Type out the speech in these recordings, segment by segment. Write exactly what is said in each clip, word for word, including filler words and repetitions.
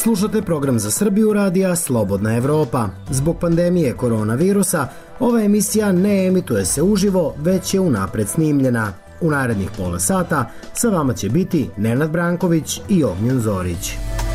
Slušate program za Srbiju radija Slobodna Evropa. Zbog pandemije koronavirusa, ova emisija ne emituje se uživo, već je unapred snimljena. U narednih pola sata sa vama će biti Nenad Branković i Ognjen Zorić.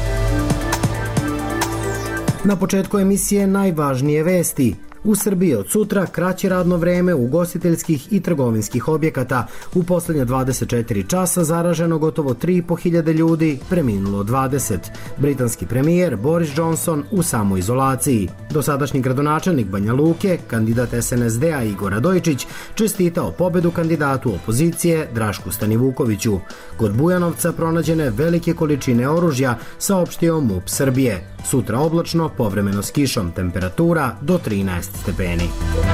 Na početku emisije najvažnije vesti. U Srbiji od sutra kraće radno vreme ugostiteljskih i trgovinskih objekata. U posljednje dvadeset četiri časa zaraženo gotovo tri i po hiljade ljudi, preminulo dvadeset. Britanski premijer Boris Johnson u samoizolaciji. Dosadašnji gradonačelnik Banja Luke, kandidat es en es de a Igor Radojičić, čestitao pobedu kandidatu opozicije Drašku Stanivukoviću. Kod Bujanovca pronađene velike količine oružja, saopštio MUP Srbije. Sutra oblačno, povremeno s kišom, temperatura do trinaest stepeni.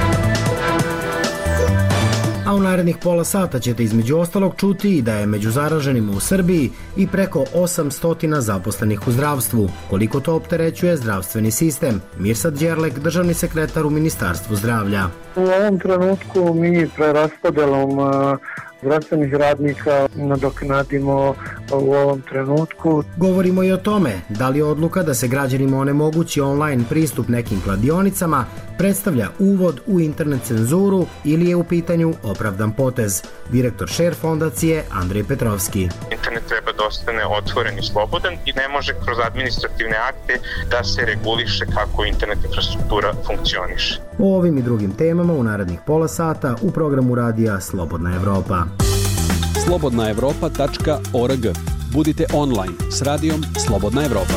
A u narednih pola sata ćete između ostalog čuti i da je među zaraženima u Srbiji i preko osamsto zaposlenih u zdravstvu. Koliko to opterećuje zdravstveni sistem? Mirsad Đerlek, državni sekretar u Ministarstvu zdravlja. U ovom trenutku mi preraspodelom zdravstvenih radnika nadoknadimo u ovom trenutku. Govorimo i o tome da li odluka da se građanima onemogući online pristup nekim kladionicama predstavlja uvod u internet cenzuru ili je u pitanju opravdan potez. Direktor Share fondacije Andrej Petrovski. Internet treba da ostane otvoren i slobodan i ne može kroz administrativne akte da se reguliše kako internet infrastruktura funkcioniše. O ovim i drugim temama u narednih pola sata u programu radija Slobodna Evropa. slobodna evropa tačka org. Budite online s radijom Slobodna Evropa.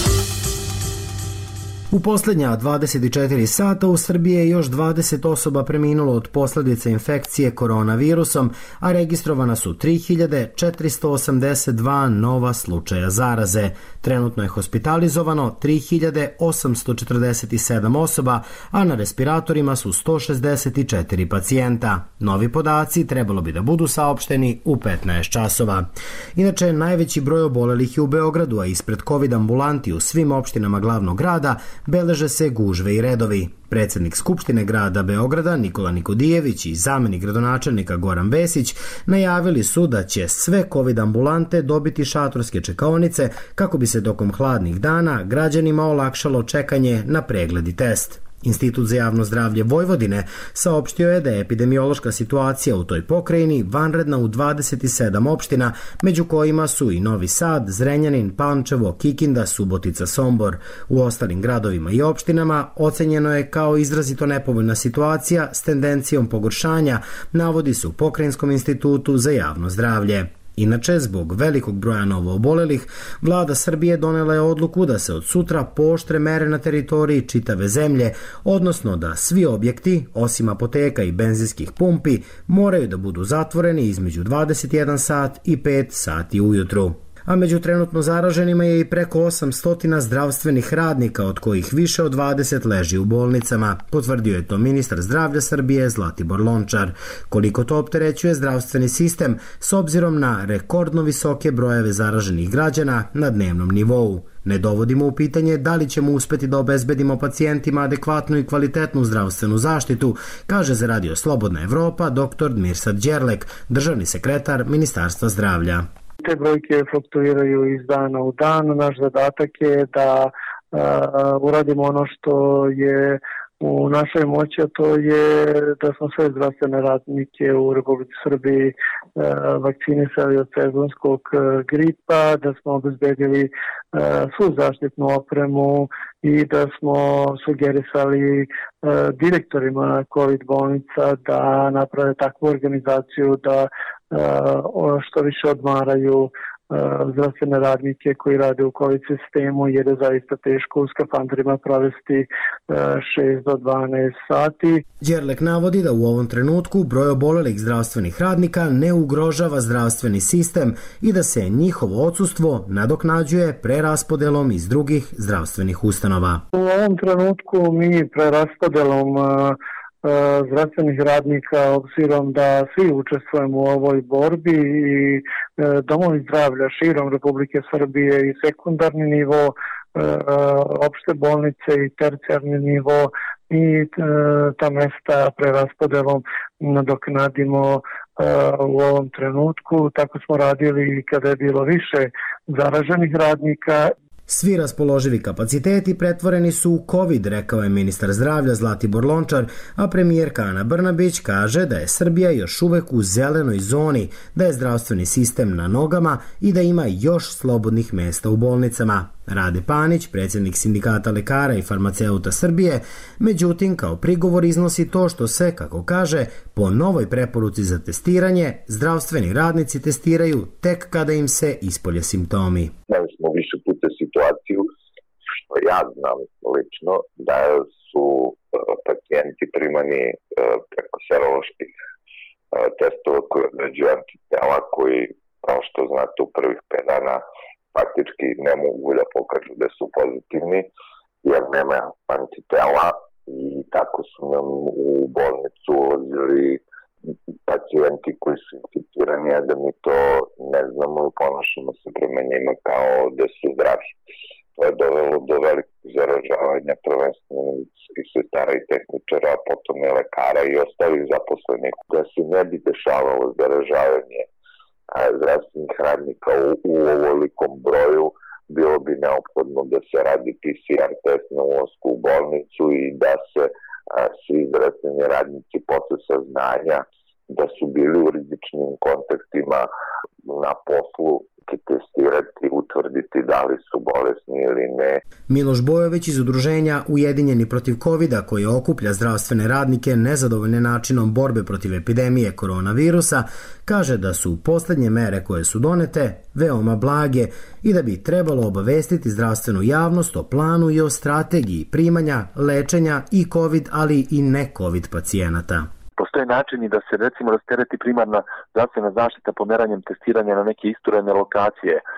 U posljednja dvadeset četiri sata u Srbiji je još dvadeset osoba preminulo od posljedica infekcije koronavirusom, a registrovana su tri hiljade četiristo osamdeset dva nova slučaja zaraze. Trenutno je hospitalizovano tri hiljade osamsto četrdeset sedam osoba, a na respiratorima su sto šezdeset četiri pacijenta. Novi podaci trebalo bi da budu saopšteni u petnaest časova. Inače, najveći broj obolelih je u Beogradu, a ispred COVID ambulanti u svim opštinama glavnog grada beleže se gužve i redovi. Predsjednik Skupštine grada Beograda Nikola Nikodijević i zamenik gradonačelnika Goran Vesić najavili su da će sve COVID ambulante dobiti šatorske čekaonice kako bi se tokom hladnih dana građanima olakšalo čekanje na pregled i test. Institut za javno zdravlje Vojvodine saopštio je da je epidemiološka situacija u toj pokrajini vanredna u dvadeset sedam opština, među kojima su i Novi Sad, Zrenjanin, Pančevo, Kikinda, Subotica, Sombor. U ostalim gradovima i opštinama ocenjeno je kao izrazito nepovoljna situacija s tendencijom pogoršanja, navodi se u Pokrajinskom institutu za javno zdravlje. Inače, zbog velikog broja novoobolelih, vlada Srbije donela je odluku da se od sutra pooštre mere na teritoriji čitave zemlje, odnosno da svi objekti, osim apoteka i benzinskih pumpi, moraju da budu zatvoreni između dvadeset jedan sat i pet sati ujutru. A među trenutno zaraženima je i preko osamsto zdravstvenih radnika, od kojih više od dvadeset leži u bolnicama. Potvrdio je to ministar zdravlja Srbije Zlatibor Lončar. Koliko to opterećuje zdravstveni sistem s obzirom na rekordno visoke brojeve zaraženih građana na dnevnom nivou. Ne dovodimo u pitanje da li ćemo uspeti da obezbedimo pacijentima adekvatnu i kvalitetnu zdravstvenu zaštitu, kaže za Radio Slobodna Evropa dr Mirsad Đerlek, državni sekretar Ministarstva zdravlja. Te brojke fluktuiraju iz dana u dan. Naš zadatak je da uh, uradimo ono što je u našoj moći, a to je da smo sve zdravstvene radnike u Republici Srbiji uh, vakcinisali od sezonskog uh, gripa, da smo obezbedili uh, svu zaštitnu opremu i da smo sugerisali uh, direktorima COVID bolnica da naprave takvu organizaciju da Uh, što više odmaraju uh, zdravstvene radnike koji rade u COVID sistemu, jer je zaista teško u skafanderima provesti uh, šest do dvanaest sati. Đerlek navodi da u ovom trenutku broj obolelih zdravstvenih radnika ne ugrožava zdravstveni sistem i da se njihovo odsustvo nadoknađuje preraspodelom iz drugih zdravstvenih ustanova. U ovom trenutku mi preraspodelom uh, zdravstvenih radnika, obzirom da svi učestvujemo u ovoj borbi i domovi zdravlja širom Republike Srbije i sekundarni nivo, opšte bolnice i tercijarni nivo i ta mesta preraspodelom nadoknadimo u ovom trenutku. Tako smo radili kada je bilo više zaraženih radnika. Svi raspoloživi kapaciteti pretvoreni su u COVID, rekao je ministar zdravlja Zlatibor Lončar, a premijerka Ana Brnabić kaže da je Srbija još uvek u zelenoj zoni, da je zdravstveni sistem na nogama i da ima još slobodnih mesta u bolnicama. Rade Panić, predsjednik Sindikata lekara i farmaceuta Srbije, međutim kao prigovor iznosi to što se, kako kaže, po novoj preporuci za testiranje, zdravstveni radnici testiraju tek kada im se ispolje simptomi. Imali smo više puta situaciju, što ja znam lično, da su pacijenti primani preko seroloških testova koji određuju antitela koji, kao što znate, u prvih pet dana faktički ne mogu da pokažu da su pozitivni, jer nema antitela i tako su nam u bolnicu ulazili pacijenti koji su inficirani, a da mi to ne znamo i ponašamo se prema njima kao da su zdravi. To je dovelo do velikog zaražavanja prvenstveno medicinskih sestara i tehničara, a potom i lekara i ostalih zaposlenih. Da se ne bi dešavalo zaražavanje zdravstvenih radnika u, u ovolikom broju, bilo bi neophodno da se radi P C R test na ulasku u bolnicu i da se a, svi zdravstveni radnici posle saznanja da su bili u rizičnim kontaktima na poslu testirati, utvrditi da li su bolesni ili ne. Miloš Bojović iz udruženja Ujedinjeni protiv kovida, koji okuplja zdravstvene radnike nezadovoljne načinom borbe protiv epidemije koronavirusa, kaže da su poslednje mere koje su donete veoma blage i da bi trebalo obavestiti zdravstvenu javnost o planu i o strategiji primanja, lečenja i covid, ali i ne covid pacijenata. Postoje načini da se recimo rastereti primarna zdravstvena zaštita pomeranjem testiranja na neke isturene lokacije, e,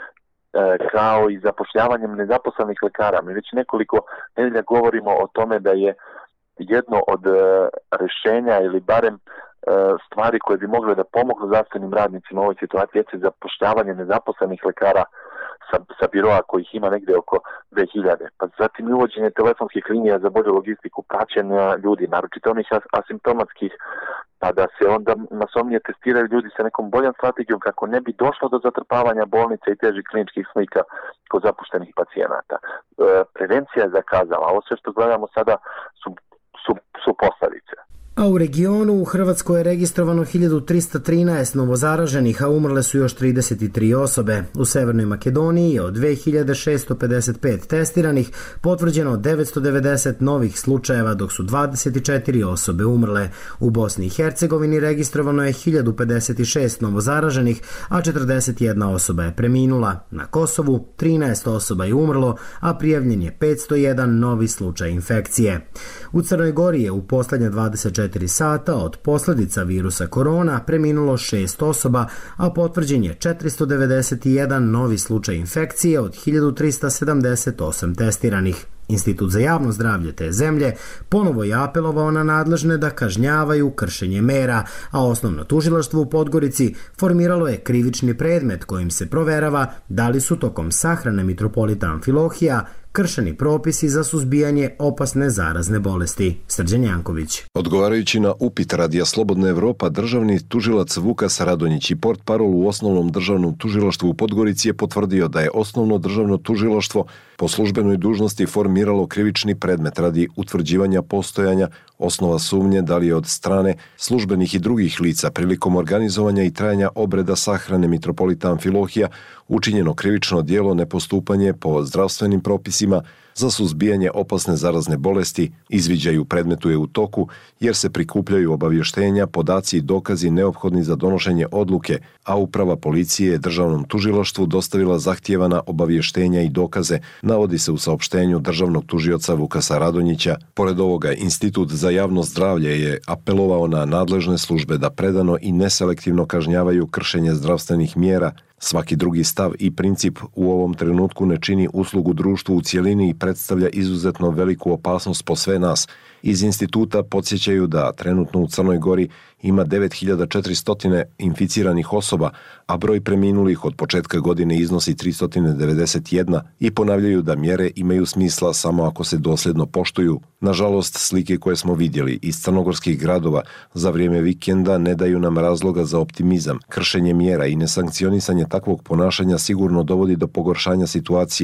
kao i zapošljavanjem nezaposlenih lekara. Mi već nekoliko nedelja govorimo o tome da je jedno od e, rešenja ili barem e, stvari koje bi mogle da pomognu zdravstvenim radnicima u ovoj situaciji je zapošljavanje nezaposlenih lekara sa, sa biroa kojih ima negde oko dve hiljade. Pa zatim uvođenje telefonskih linija za bolju logistiku praćenja ljudi, naročito onih asimptomatskih, pa da se onda masovnije testiraju ljudi sa nekom boljom strategijom kako ne bi došlo do zatrpavanja bolnice i težih kliničkih slika kod zapuštenih pacijenata. E, prevencija je zakazala, ovo sve što gledamo sada su, su, su posledice. A u regionu u Hrvatskoj je registrovano hiljadu trista trinaest novozaraženih, a umrle su još trideset tri osobe. U Severnoj Makedoniji je od dve hiljade šesto pedeset pet testiranih potvrđeno devetsto devedeset novih slučajeva, dok su dvadeset četiri osobe umrle. U Bosni i Hercegovini registrovano je hiljadu pedeset šest novozaraženih, a četrdeset jedna osoba je preminula. Na Kosovu trinaest osoba je umrlo, a prijavljen je petsto jedan novi slučaj infekcije. U Crnoj Gori je u poslednje dvadeset četiri sata od posljedica virusa korona preminulo šest osoba, a potvrđen je četiristo devedeset jedan novi slučaj infekcije od hiljadu trista sedamdeset osam testiranih. Institut za javno zdravlje te zemlje ponovo je apelovao na nadležne da kažnjavaju kršenje mera, a osnovno tužilaštvo u Podgorici formiralo je krivični predmet kojim se proverava da li su tokom sahrane mitropolita Amfilohija kršeni propisi za suzbijanje opasne zarazne bolesti. Srđan Janković. Odgovarajući na upit Radija Slobodna Evropa, državni tužilac Vukas Radonjić i portparol u osnovnom državnom tužilaštvu u Podgorici je potvrdio da je osnovno državno tužilaštvo po službenoj dužnosti formiralo krivični predmet radi utvrđivanja postojanja osnova sumnje da li je od strane službenih i drugih lica prilikom organizovanja i trajanja obreda sahrane mitropolita Amfilohija učinjeno krivično djelo nepostupanje po zdravstvenim propisima za suzbijanje opasne zarazne bolesti. Izviđaj u predmetu je u toku jer se prikupljaju obavještenja, podaci i dokazi neophodni za donošenje odluke, a uprava policije je državnom tužilaštvu dostavila zahtijevana obavještenja i dokaze, navodi se u saopštenju državnog tužioca Vukasa Radonjića. Pored ovoga, Institut za javno zdravlje je apelovao na nadležne službe da predano i neselektivno kažnjavaju kršenje zdravstvenih mjera. Svaki drugi stav i princip u ovom trenutku ne čini uslugu društvu u cijelini i predstavlja izuzetno veliku opasnost po sve nas. Iz instituta podsjećaju da trenutno u Crnoj Gori ima devet hiljada četiristo inficiranih osoba, a broj preminulih od početka godine iznosi tristo devedeset jedan i ponavljaju da mjere imaju smisla samo ako se dosljedno poštuju. Nažalost, slike koje smo vidjeli iz crnogorskih gradova za vrijeme vikenda ne daju nam razloga za optimizam. Kršenje mjera i nesankcionisanje takvog ponašanja sigurno dovodi do pogoršanja situacije,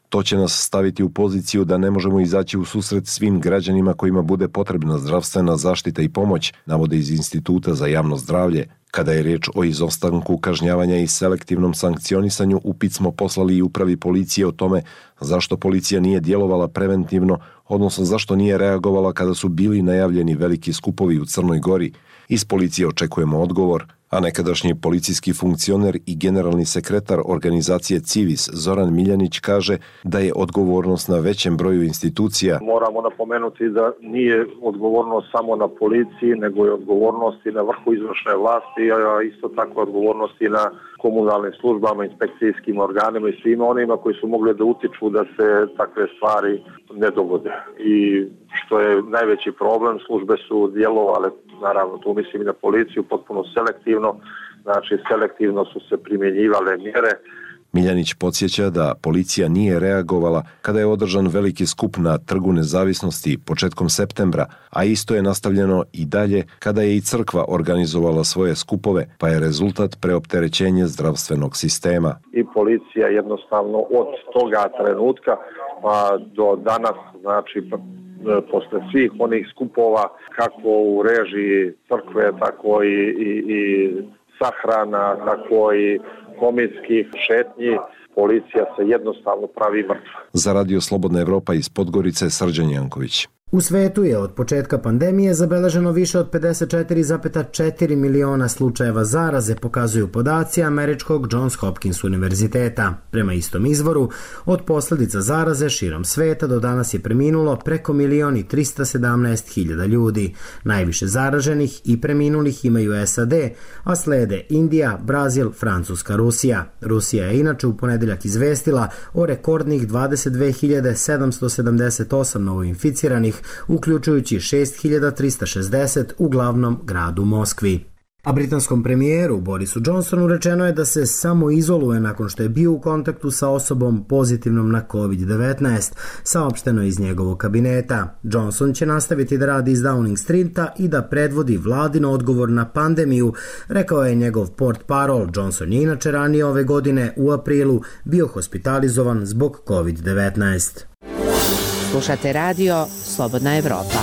To će nas staviti u poziciju da ne možemo izaći u susret svim građanima kojima bude potrebna zdravstvena zaštita i pomoć, navode iz Instituta za javno zdravlje. Kada je riječ o izostanku kažnjavanja i selektivnom sankcionisanju, upit smo poslali i upravi policije o tome zašto policija nije djelovala preventivno, odnosno zašto nije reagovala kada su bili najavljeni veliki skupovi u Crnoj Gori. Iz policije očekujemo odgovor, a nekadašnji policijski funkcioner i generalni sekretar organizacije Civis Zoran Miljanić kaže da je odgovornost na većem broju institucija. Moramo napomenuti da nije odgovornost samo na policiji, nego je odgovornost i na vrhu izvršne vlasti, a isto tako odgovornost i na komunalnim službama, inspekcijskim organima i svima onima koji su mogli da utiču da se takve stvari ne dogode. I što je najveći problem, službe su djelovale, naravno tu mislim i na policiju, potpuno selektivno, znači selektivno su se primjenjivale mjere. Miljanić podsjeća da policija nije reagovala kada je održan veliki skup na Trgu Nezavisnosti početkom septembra, a isto je nastavljeno i dalje kada je i crkva organizovala svoje skupove, pa je rezultat preopterećenje zdravstvenog sistema. I policija jednostavno od toga trenutka pa do danas, znači posle svih onih skupova, kako u režiji crkve, tako i, i, i sahrana, tako i komitskih šetnji, policija se jednostavno pravi mrtva. Za Radio Slobodna Evropa iz Podgorice, Srđan Janković. U svetu je od početka pandemije zabeleženo više od pedeset četiri zarez četiri miliona slučajeva zaraze, pokazuju podaci američkog Johns Hopkins univerziteta. Prema istom izvoru, od posljedica zaraze širom sveta do danas je preminulo preko milion i trista sedamnaest hiljada ljudi. Najviše zaraženih i preminulih imaju S A D, a slede Indija, Brazil, Francuska, Rusija. Rusija je inače u ponedeljak izvestila o rekordnih dvadeset dve hiljade sedamsto sedamdeset osam novoinficiranih, uključujući šest hiljada trista šezdeset u glavnom gradu Moskvi. A britanskom premijeru Borisu Johnsonu rečeno je da se samo izoluje nakon što je bio u kontaktu sa osobom pozitivnom na kovid devetnaest, saopšteno iz njegovog kabineta. Johnson će nastaviti da radi iz Downing Streeta i da predvodi vladin odgovor na pandemiju, rekao je njegov portparol. Johnson je inače ranije ove godine u aprilu bio hospitalizovan zbog kovid devetnaest. Slušate radio Slobodna Evropa.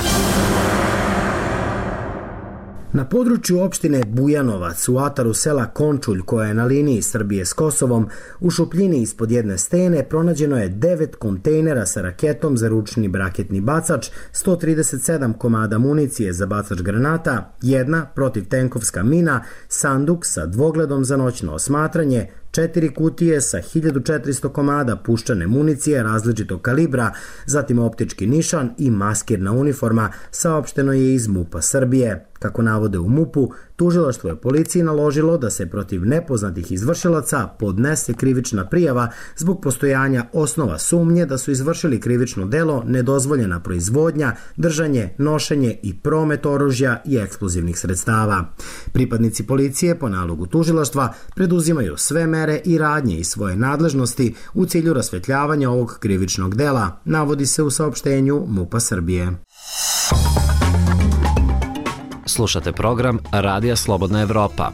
Na području opštine Bujanovac u ataru sela Končulj, koja je na liniji Srbije s Kosovom, u šupljini ispod jedne stene pronađeno je devet kontejnera sa raketom za ručni braketni bacač, sto trideset sedam komada municije za bacač granata, jedna protivtenkovska mina, sanduk sa dvogledom za noćno osmatranje, četiri kutije sa hiljadu četiristo komada puščane municije različitog kalibra, zatim optički nišan i maskirna uniforma, saopšteno je iz MUP-a Srbije. Kako navode u MUP-u, tužilaštvo je policiji naložilo da se protiv nepoznatih izvršilaca podnese krivična prijava zbog postojanja osnova sumnje da su izvršili krivično delo nedozvoljena proizvodnja, držanje, nošenje i promet oružja i eksplozivnih sredstava. Pripadnici policije po nalogu tužilaštva preduzimaju sve mere i radnje iz svoje nadležnosti u cilju rasvetljavanja ovog krivičnog dela, navodi se u saopštenju MUP-a Srbije. Slušate program Radija Slobodna Evropa.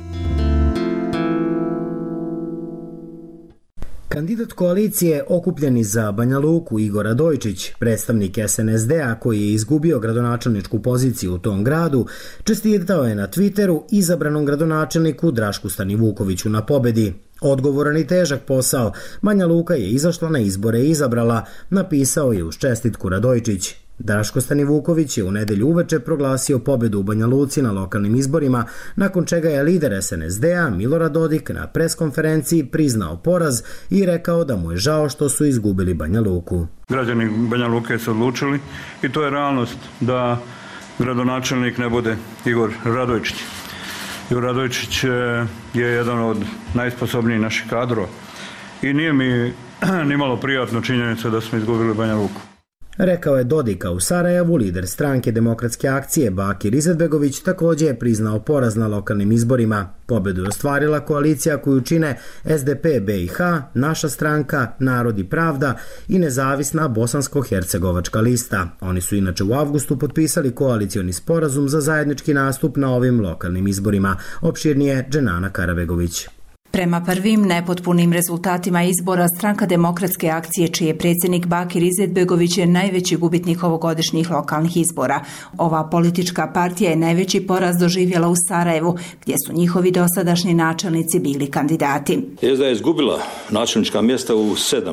Kandidat koalicije Okupljeni za Banja Luku Igor Radojčić, predstavnik S N S D-a koji je izgubio gradonačelničku poziciju u tom gradu, čestitao je na Twitteru izabranom gradonačelniku Drašku Stanivukoviću na pobedi. Odgovoran i težak posao, Banja Luka je izašla na izbore i izabrala, napisao je uz čestitku Radojčić. Draško Stanivuković je u nedelju uveče proglasio pobedu u Banja Luci na lokalnim izborima, nakon čega je lider S N S D-a Milorad Dodik na preskonferenciji priznao poraz i rekao da mu je žao što su izgubili Banja Luku. Građani Banja Luke su odlučili i to je realnost da gradonačelnik ne bude Igor Radojčić. Igor Radojčić je jedan od najsposobnijih naših kadrova i nije mi nimalo prijatno činjenica da smo izgubili Banja Luku. Rekao je Dodika u Sarajevu, lider stranke Demokratske akcije Bakir Izetbegović također je priznao poraz na lokalnim izborima. Pobedu je ostvarila koalicija koju čine S D P B i H, Naša stranka, Narod i pravda i nezavisna Bosansko-hercegovačka lista. Oni su inače u avgustu potpisali koalicioni sporazum za zajednički nastup na ovim lokalnim izborima. Opširnije Dženana Karabegović. Prema prvim nepotpunim rezultatima izbora, Stranka demokratske akcije, čiji je predsjednik Bakir Izetbegović, je najveći gubitnik ovogodišnjih lokalnih izbora. Ova politička partija je najveći poraz doživjela u Sarajevu, gdje su njihovi dosadašnji načelnici bili kandidati. S D A je izgubila načelnička mjesta u sedam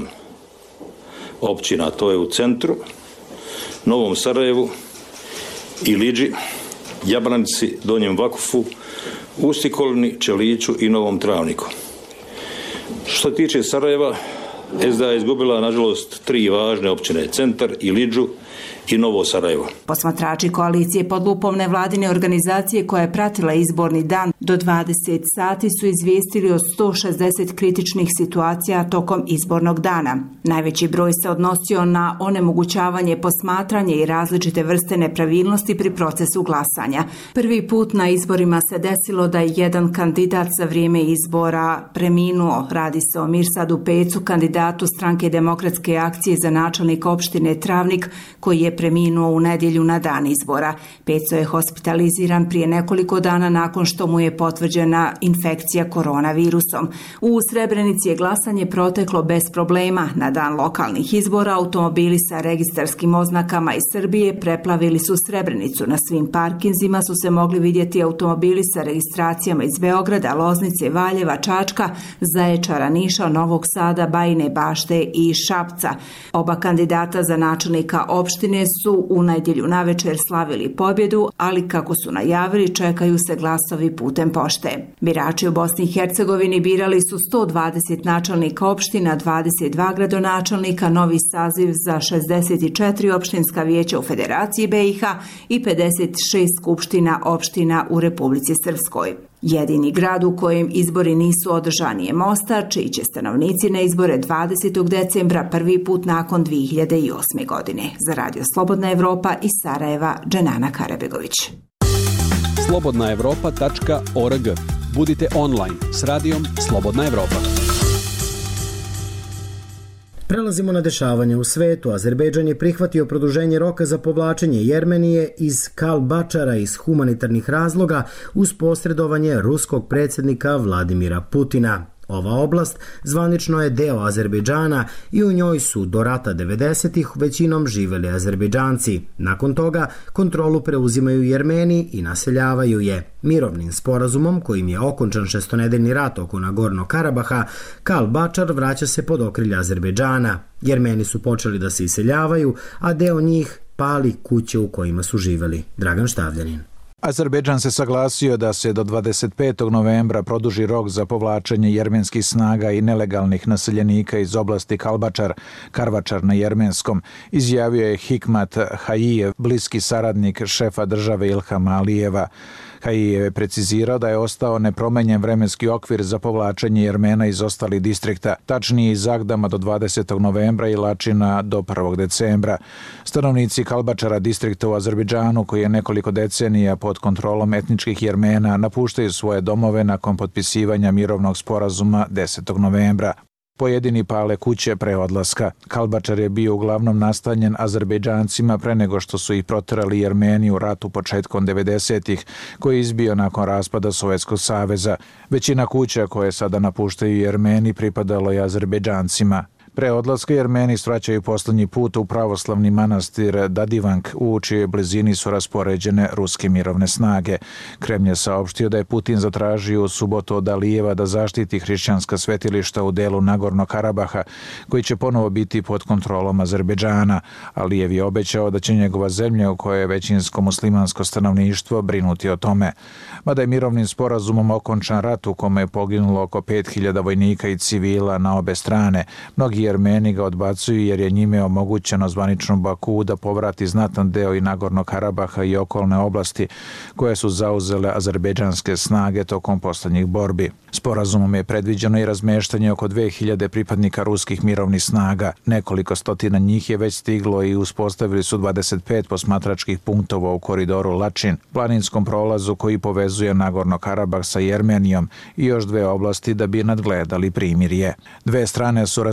općina, to je u centru, Novom Sarajevu, Ilidži, Jablanici, Donjem Vakufu, Ustikolni, Čeliću i Novom Travniku. Što se tiče Sarajeva, S D A je izgubila, nažalost, tri važne općine, Centar, Ilidžu i Novo Sarajevo. Posmatrači koalicije pod lupom nevladine organizacije koja je pratila izborni dan do dvadeset sati su izvijestili o sto šezdeset kritičnih situacija tokom izbornog dana. Najveći broj se odnosio na onemogućavanje posmatranje i različite vrste nepravilnosti pri procesu glasanja. Prvi put na izborima se desilo da je jedan kandidat za vrijeme izbora preminuo. Radi se o Mirsadu Pecu, kandidatu Stranke demokratske akcije za načelnika opštine Travnik, koji je preminuo u nedjelju na dan izbora. Peco je hospitaliziran prije nekoliko dana nakon što mu je potvrđena infekcija koronavirusom. U Srebrenici je glasanje proteklo bez problema. Na dan lokalnih izbora automobili sa registarskim oznakama iz Srbije preplavili su Srebrenicu. Na svim parkinzima su se mogli vidjeti automobili sa registracijama iz Beograda, Loznice, Valjeva, Čačka, Zaječara, Niša, Novog Sada, Bajine Bašte i Šapca. Oba kandidata za načelnika opštine su u nedjelju navečer slavili pobjedu, ali kako su najavili, čekaju se glasovi putem pošte. Birači u Bosni i Hercegovini birali su sto dvadeset načelnika opština, dvadeset dva gradonačelnika, novi saziv za šezdeset četiri opštinska vijeća u Federaciji B i H i pedeset šest skupština opština u Republici Srpskoj. Jedini grad u kojem izbori nisu održani je Mostar, čiji će stanovnici na izbore dvadesetog decembra prvi put nakon dvije hiljade osme. godine. Za Radio Slobodna Evropa iz Sarajeva, Dženana Karabegović. slobodna evropa tačka org. Budite online s radijom Slobodna Evropa. Prelazimo na dešavanje u svetu. Azerbejdžan je prihvatio produženje roka za povlačenje Jermenije iz Kalbačara iz humanitarnih razloga uz posredovanje ruskog predsjednika Vladimira Putina. Ova oblast zvanično je deo Azerbejdžana i u njoj su do rata devedesetih većinom živeli Azerbejdžanci. Nakon toga kontrolu preuzimaju Jermeni i naseljavaju je. Mirovnim sporazumom, kojim je okončan šestonedeljni rat oko Nagornog Karabaha, Kalbačar vraća se pod okrilje Azerbejdžana. Jermeni su počeli da se iseljavaju, a deo njih pali kuće u kojima su živeli. Dragan Štavljanin. Azerbejdžan se saglasio da se do dvadeset petog novembra produži rok za povlačenje jermenskih snaga i nelegalnih naseljenika iz oblasti Kalbačar, Karvačar na jermenskom, izjavio je Hikmat Hajijev, bliski saradnik šefa države Ilhama Alijeva. Hajijev je precizirao da je ostao nepromenjen vremenski okvir za povlačenje Jermena iz ostalih distrikta, tačnije iz Agdama do dvadesetog novembra i Lačina do prvog decembra. Stanovnici Kalbačara, distrikta u Azerbejdžanu, koji je nekoliko decenija pod kontrolom etničkih Jermena, napuštaju svoje domove nakon potpisivanja mirovnog sporazuma desetog novembra. Pojedini pale kuće pre odlaska. Kalbačar je bio uglavnom nastanjen Azerbejdžancima pre nego što su ih proterali Jermeni u ratu početkom devedesetih, koji je izbio nakon raspada Sovjetskog saveza. Većina kuća koje sada napuštaju Jermeni pripadalo je Azerbejdžancima. Pre odlaska Jermeni svraćaju poslednji put u pravoslavni manastir Dadivank, u čijoj blizini su raspoređene ruske mirovne snage. Kremlj je saopštio da je Putin zatražio u subotu od Alijeva da zaštiti hrišćanska svetilišta u delu Nagornog Karabaha, koji će ponovo biti pod kontrolom Azerbejdžana. Alijev je obećao da će njegova zemlja, u kojoj je većinsko muslimansko stanovništvo, brinuti o tome. Mada je mirovnim sporazumom okončan rat u kome je poginulo oko pet hiljada vojnika i civila na obe strane, mnogi Jermeni ga odbacuju jer je njime omogućeno zvaničnom Baku da povrati znatan deo i Nagornog Karabaha i okolne oblasti koje su zauzele azerbejdžanske snage tokom poslednjih borbi. Sporazumom je predviđeno i razmeštanje oko dve hiljade pripadnika ruskih mirovnih snaga. Nekoliko stotina njih je već stiglo i uspostavili su dvadeset pet posmatračkih punktova u koridoru Lačin, planinskom prolazu koji povezuje Nagorno Karabah sa Jermenijom, i još dve oblasti da bi nadgledali primirje. Dve strane su razmenile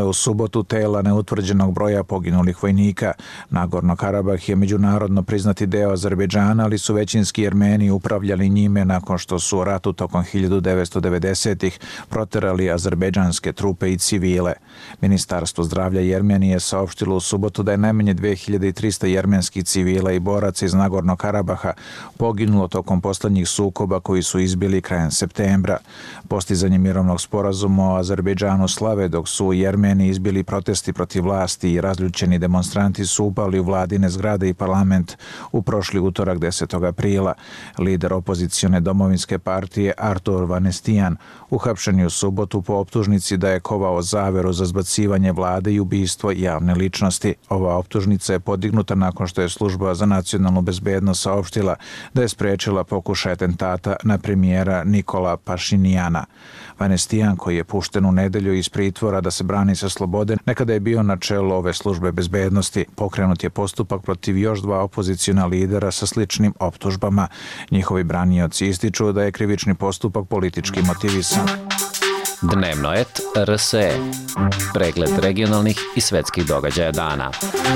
u subotu tela neutvrđenog broja poginulih vojnika. Nagorno Karabah je međunarodno priznati deo Azerbejdžana, ali su većinski Jermeni upravljali njime nakon što su u ratu tokom hiljadu devetsto devedesetih proterali azerbejdžanske trupe i civile. Ministarstvo zdravlja Jermenije saopštilo u subotu da je najmanje dve hiljade trista jermenskih civila i boraca iz Nagorno Karabaha poginulo tokom poslednjih sukoba koji su izbili krajem septembra. Postizanje mirovnog sporazuma o Azerbejdžanu slave dok su u Jermeniji izbili protesti protiv vlasti i razljućeni demonstranti su upali u vladine zgrade i parlament u prošli utorak desetog aprila. Lider opozicione domovinske partije Artur Vanestijan uhapšen je u subotu po optužnici da je kovao zaveru za zbacivanje vlade i ubistvo javne ličnosti. Ova optužnica je podignuta nakon što je služba za nacionalnu bezbednost saopštila da je sprečila pokušaj atentata na premijera Nikola Pašinijana. Vanestijan, koji je pušten u nedelju iz pritvora da se brani sa slobode, nekada je bio na čelu ove službe bezbednosti. Pokrenut je postupak protiv još dva opoziciona lidera sa sličnim optužbama. Njihovi branioci ističu da je krivični postupak politički motivisan. Dnevno et R S E. Pregled regionalnih i svetskih događaja dana.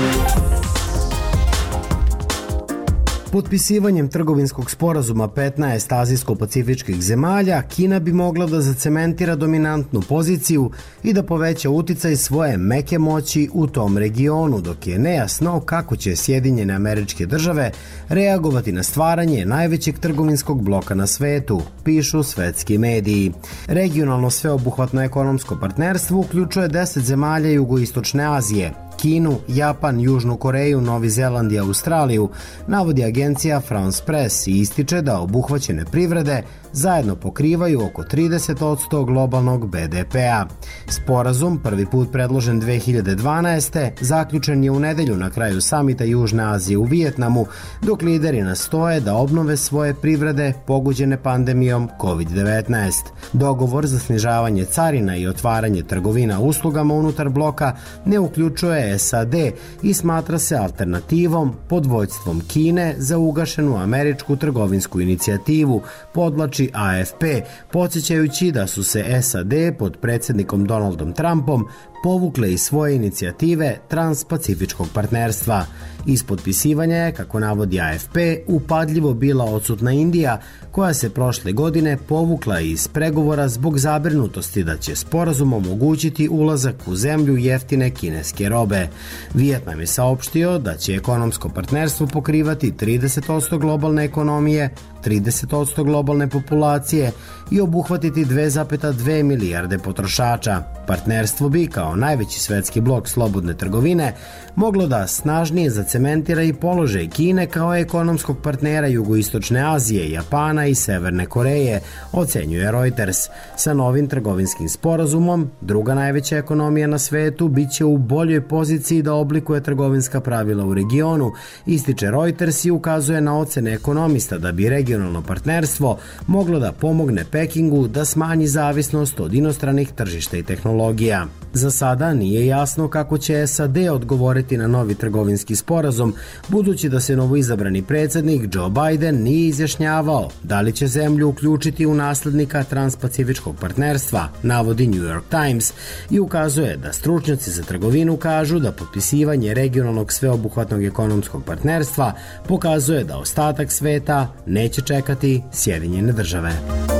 Potpisivanjem trgovinskog sporazuma petnaest azijsko-pacifičkih zemalja, Kina bi mogla da zacementira dominantnu poziciju i da poveća uticaj svoje meke moći u tom regionu, dok je nejasno kako će Sjedinjene Američke Države reagovati na stvaranje najvećeg trgovinskog bloka na svetu, pišu svetski mediji. Regionalno sveobuhvatno ekonomsko partnerstvo uključuje deset zemalja jugoistočne Azije, Kinu, Japan, Južnu Koreju, Novi Zeland i Australiju, navodi agencija France Press i ističe da obuhvaćene privrede zajedno pokrivaju oko trideset posto globalnog B D P-a. Sporazum, prvi put predložen dve hiljade dvanaeste. zaključen je u nedelju na kraju samita Južne Azije u Vijetnamu, dok lideri nastoje da obnove svoje privrede pogođene pandemijom kovid devetnaest. Dogovor za snižavanje carina i otvaranje trgovina uslugama unutar bloka ne uključuje S A D i smatra se alternativom pod vođstvom Kine za ugašenu američku trgovinsku inicijativu, podlači A F P, podsjećajući da su se S A D pod predsjednikom Donaldom Trumpom povukle iz svoje inicijative Transpacifičkog partnerstva. Iz potpisivanja je, kako navodi A F P, upadljivo bila odsutna Indija, koja se prošle godine povukla iz pregovora zbog zabrinutosti da će sporazum omogućiti ulazak u zemlju jeftine kineske robe. Vijetnam je saopštio da će ekonomsko partnerstvo pokrivati trideset posto globalne ekonomije, trideset posto globalne populacije i obuhvatiti dve zarez dve milijarde potrošača. Partnerstvo bi, kao najveći svetski blok slobodne trgovine, moglo da snažnije zacementira i položaj Kine kao ekonomskog partnera jugoistočne Azije, Japana i Severne Koreje, ocenjuje Reuters. Sa novim trgovinskim sporazumom, druga najveća ekonomija na svetu biće u boljoj poziciji da oblikuje trgovinska pravila u regionu, ističe Reuters i ukazuje na ocene ekonomista da bi regionalno partnerstvo moglo da pomogne Pekingu da smanji zavisnost od inostranih tržišta i tehnologija. Za sada nije jasno kako će S A D odgovoriti na novi trgovinski sporazum, budući da se novoizabrani predsjednik Joe Biden nije izjašnjavao da li će zemlju uključiti u naslednika Transpacifičkog partnerstva, navodi New York Times, i ukazuje da stručnjaci za trgovinu kažu da potpisivanje regionalnog sveobuhvatnog ekonomskog partnerstva pokazuje da ostatak sveta neće čekati Sjedinjene države.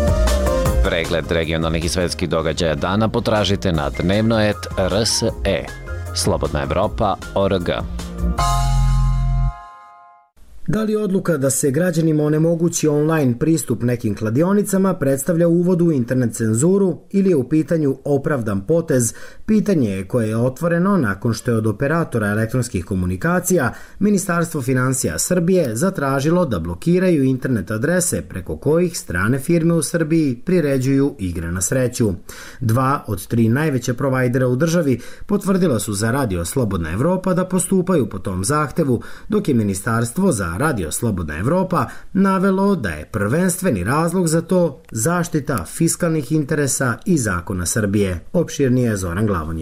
Pregled regionalnih i svetskih događaja dana potražite na dnevno et R S E. Slobodna Evropa O R G. Da li odluka da se građanima onemogući online pristup nekim kladionicama predstavlja uvod u internet cenzuru ili je u pitanju opravdan potez, pitanje je koje je otvoreno nakon što je od operatora elektronskih komunikacija Ministarstvo finansija Srbije zatražilo da blokiraju internet adrese preko kojih strane firme u Srbiji priređuju igre na sreću. Dva od tri najveća provajdera u državi potvrdila su za Radio Slobodna Evropa da postupaju po tom zahtevu, dok je Ministarstvo za Radio Slobodna Evropa navelo da je prvenstveni razlog za to zaštita fiskalnih interesa i zakona Srbije. Opširnije Zoran Glavonjić.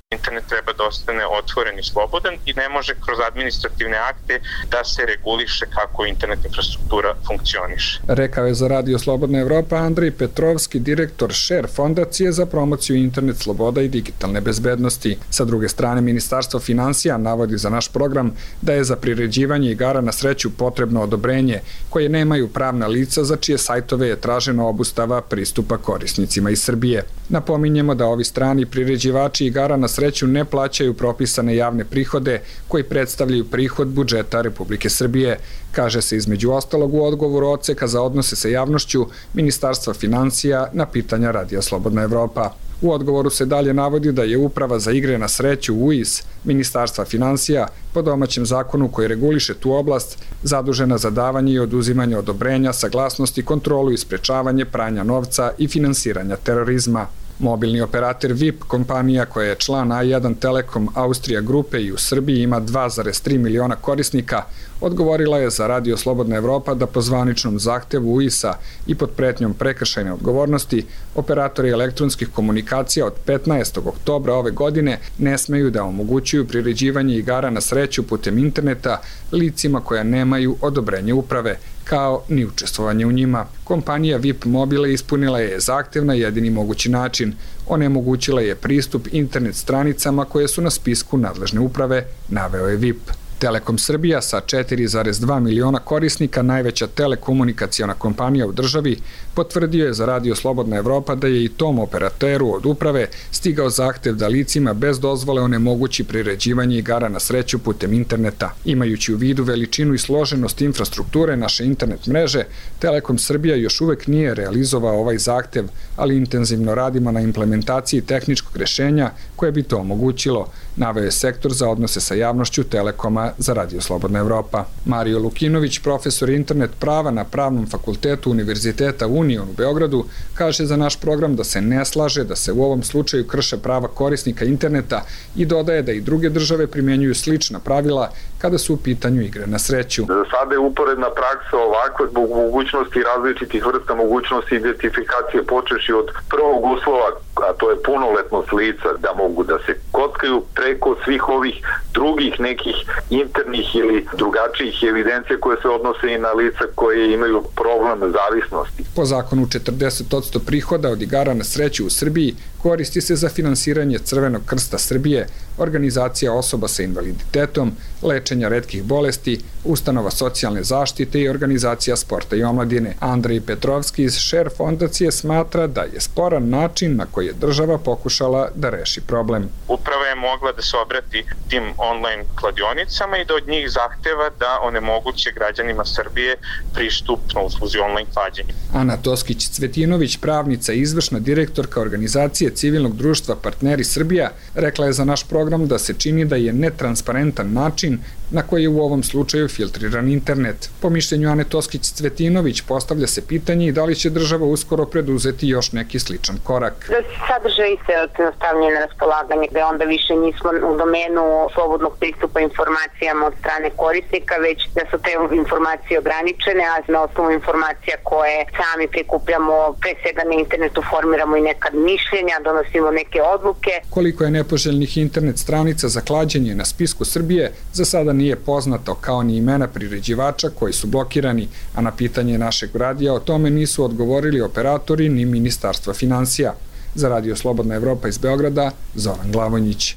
Internet treba da ostane otvoren i slobodan i ne može kroz administrativne akte da se reguliše kako internet infrastruktura funkcioniše. Rekao je za Radio Slobodna Evropa Andrej Petrovski, direktor Share fondacije za promociju internet sloboda i digitalne bezbednosti. Sa druge strane, Ministarstvo finansija navodi za naš program da je za priređivanje igara na sreću potrebno odobrenje koje nemaju pravna lica za čije sajtove je tražena obustava pristupa korisnicima iz Srbije. Napominjemo da ovi strani priređivači igara na sreću ne plaćaju propisane javne prihode koji predstavljaju prihod budžeta Republike Srbije, kaže se između ostalog u odgovoru odseka za odnose sa javnošću Ministarstva finansija na pitanja Radija Slobodna Evropa. U odgovoru se dalje navodi da je Uprava za igre na sreću U I S Ministarstva finansija po domaćem zakonu koji reguliše tu oblast zadužena za davanje i oduzimanje odobrenja, saglasnosti, kontrolu i sprečavanje pranja novca i finansiranja terorizma. Mobilni operator V I P, kompanija koja je član A jedan Telekom Austrija grupe i u Srbiji ima dva zarez tri miliona korisnika, odgovorila je za Radio Slobodna Evropa da po zvaničnom zahtevu U I S-a i pod pretnjom prekršajne odgovornosti operatori elektronskih komunikacija od petnaestog oktobra ove godine ne smeju da omogućuju priređivanje igara na sreću putem interneta licima koja nemaju odobrenje uprave, kao ni učestvovanje u njima. Kompanija V I P Mobile ispunila je zahtev na jedini mogući način. Onemogućila je pristup internet stranicama koje su na spisku nadležne uprave, naveo je V I P. Telekom Srbija sa četiri zarez dva miliona korisnika, najveća telekomunikaciona kompanija u državi, potvrdio je za Radio Slobodna Evropa da je i tom operateru od uprave stigao zahtev da licima bez dozvole onemogući priređivanje igara na sreću putem interneta. Imajući u vidu veličinu i složenost infrastrukture naše internet mreže, Telekom Srbija još uvek nije realizovao ovaj zahtev, ali intenzivno radimo na implementaciji tehničkog rešenja koje bi to omogućilo, naveo je sektor za odnose sa javnošću Telekoma za Radio Slobodna Evropa. Mario Lukinović, profesor internet prava na Pravnom fakultetu Univerziteta Union u Beogradu, kaže za naš program da se ne slaže da se u ovom slučaju krše prava korisnika interneta i dodaje da i druge države primjenjuju slična pravila kada su u pitanju igre na sreću. Za sada je uporedna praksa ovakva zbog mogućnosti različitih vrsta mogućnosti identifikacije počeši od prvog uslova, a to je punoletnost lica da mogu da se kockaju preko svih ovih drugih nekih internih ili drugačijih evidencija koje se odnose i na lica koje imaju problem zavisnosti. Po zakonu četrdeset posto prihoda od igara na sreću u Srbiji koristi se za finansiranje Crvenog krsta Srbije, organizacija osoba sa invaliditetom, lečenja retkih bolesti, ustanova socijalne zaštite i organizacija sporta i omladine. Andrej Petrovski iz Share fondacije smatra da je sporan način na koji je država pokušala da reši problem. Uprava je mogla da se obrati tim online kladionicama i da od njih zahteva da onemoguće građanima Srbije pristup na usluzi online klađenja. Ana Toskić-Cvetinović, pravnica i izvršna direktorka organizacije civilnog društva Partneri Srbija, rekla je za naš program da se čini da je netransparentan način na koji je u ovom slučaju filtriran internet. Po mišljenju Ane Toskić-Cvetinović postavlja se pitanje i da li će država uskoro preduzeti još neki sličan korak. Da se sadržaji se stavljaju na raspolaganje, gde onda više nismo u domenu slobodnog pristupa informacijama od strane korisnika, već da su te informacije ograničene, a na osnovu informacija koje sami prikupljamo, pre svega na internetu formiramo i nekad mišljenja, donosimo neke odluke. Koliko je nepoželjnih internet stranica za klađenje na spisku Srbije, za sada nije poznato, kao ni imena priređivača koji su blokirani, a na pitanje našeg radija o tome nisu odgovorili operatori ni Ministarstva finansija. Za Radio Slobodna Evropa iz Beograda, Zoran Glavonjić.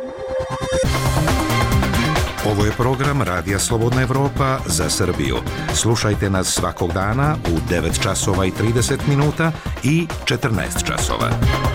Ovo je program Radija Slobodna Evropa za Srbiju. Slušajte nas svakog dana u devet časova i trideset minuta i četrnaest časova.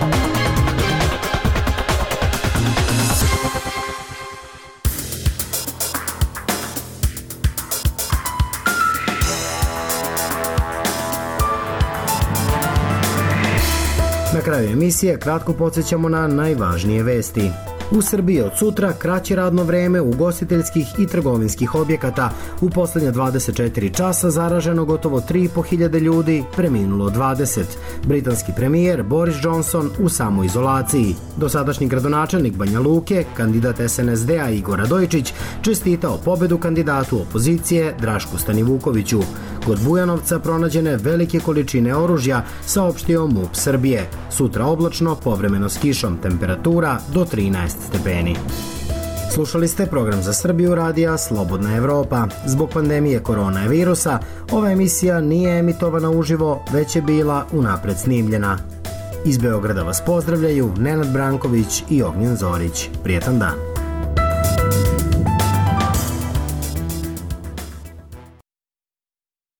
Na kraju emisije kratko podsjećamo na najvažnije vesti. U Srbiji od sutra kraće radno vreme ugostiteljskih i trgovinskih objekata. U poslednje dvadeset četiri časa zaraženo gotovo tri i po hiljade ljudi, preminulo dvadeset. Britanski premijer Boris Johnson u samoizolaciji. Dosadašnji gradonačelnik Banja Luke, kandidat S N S D-a Igor Radojičić, čestitao pobedu kandidatu opozicije Drašku Stanivukoviću. Kod Bujanovca pronađene velike količine oružja, saopštio MUP Srbije. Sutra oblačno, povremeno s kišom, temperatura do trinaest stepeni. Slušali ste program za Srbiju radija Slobodna Evropa. Zbog pandemije koronavirusa, ova emisija nije emitovana uživo, već je bila unapred snimljena. Iz Beograda vas pozdravljaju Nenad Branković i Ognjen Zorić. Prijetan dan.